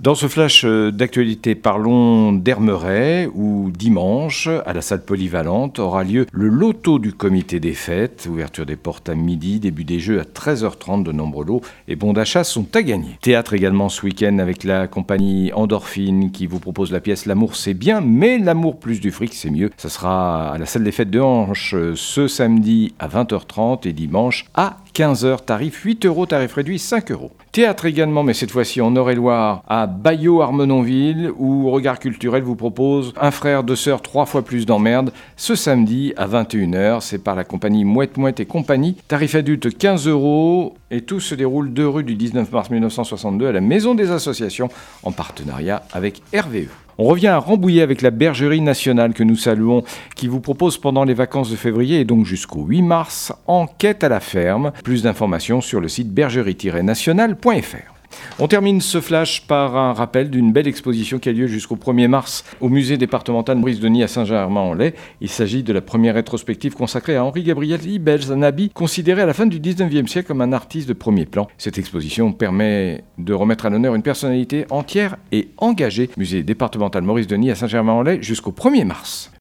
Dans ce flash d'actualité, parlons d'Hermeret où dimanche, à la salle polyvalente, aura lieu le loto du comité des fêtes. Ouverture des portes à midi, début des jeux à 13h30. De nombreux lots et bons d'achat sont à gagner. Théâtre également ce week-end avec la compagnie Endorphine qui vous propose la pièce L'amour c'est bien, mais l'amour plus du fric c'est mieux. Ça sera à la salle des fêtes de Hanche ce samedi à 20h30 et dimanche à 15h, tarif 8 €, tarif réduit 5 €. Théâtre également, mais cette fois-ci en Eure-et-Loire, à Baillot-Armenonville, où Regard Culturel vous propose Un frère, deux sœurs, 3 fois plus d'emmerde, ce samedi à 21h. C'est par la compagnie Mouette Mouette et compagnie. Tarif adulte 15 € et tout se déroule 2 rue du 19 mars 1962 à la Maison des Associations en partenariat avec RVE. On revient à Rambouillet avec la Bergerie Nationale que nous saluons, qui vous propose pendant les vacances de février et donc jusqu'au 8 mars, Enquête à la ferme. Plus d'informations sur le site bergerie-nationale.fr. On termine ce flash par un rappel d'une belle exposition qui a lieu jusqu'au 1er mars au musée départemental Maurice Denis à Saint-Germain-en-Laye. Il s'agit de la première rétrospective consacrée à Henri-Gabriel Ibelz, un habit considéré à la fin du 19e siècle comme un artiste de premier plan. Cette exposition permet de remettre à l'honneur une personnalité entière et engagée. Musée départemental Maurice Denis à Saint-Germain-en-Laye jusqu'au 1er mars.